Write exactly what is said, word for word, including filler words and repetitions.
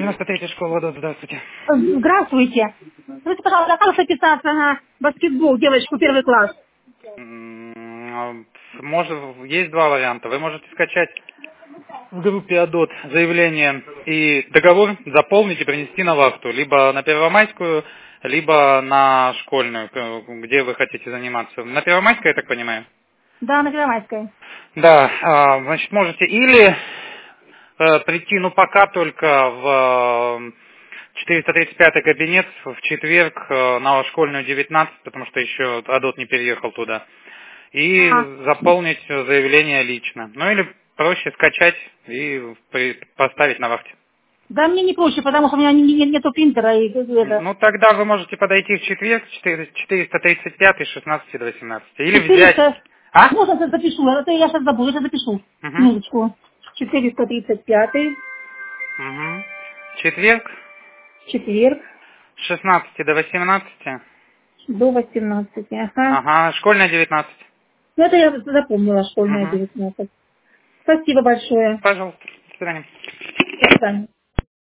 девяносто третья школа, да, здравствуйте. Здравствуйте. Скажите, пожалуйста, а как записаться на баскетбол девочку первый класс? М, Может, есть два варианта. Вы можете скачать в группе АДОТ заявление и договор заполнить и принести на вахту. Либо на Первомайскую, либо на школьную, где вы хотите заниматься. На Первомайской, я так понимаю? Да, на Первомайской. Да, а, значит, можете или э, прийти, ну, пока только в э, четыреста тридцать пятый кабинет в четверг э, на школьную девятнадцать, потому что еще АДОТ не переехал туда, и А, заполнить заявление лично. Ну, или проще скачать и при- поставить на вахте. да мне не проще, потому что у меня не- не- нету принтера и это. Ну, тогда вы можете подойти в четверг, четыреста тридцать пятый, с шестнадцати до восемнадцати. Или взять... четыреста. А? Можно я запишу? Это я сейчас забуду, я сейчас запишу. Угу. Минуточку. четыреста тридцать пятый. Угу. Четверг, Четверг. с шестнадцати до восемнадцати. До восемнадцати. Ага. Ага, школьная девятнадцать. Ну это я запомнила, школьная Угу. девятнадцать. Спасибо большое. Пожалуйста, до свидания. До свидания.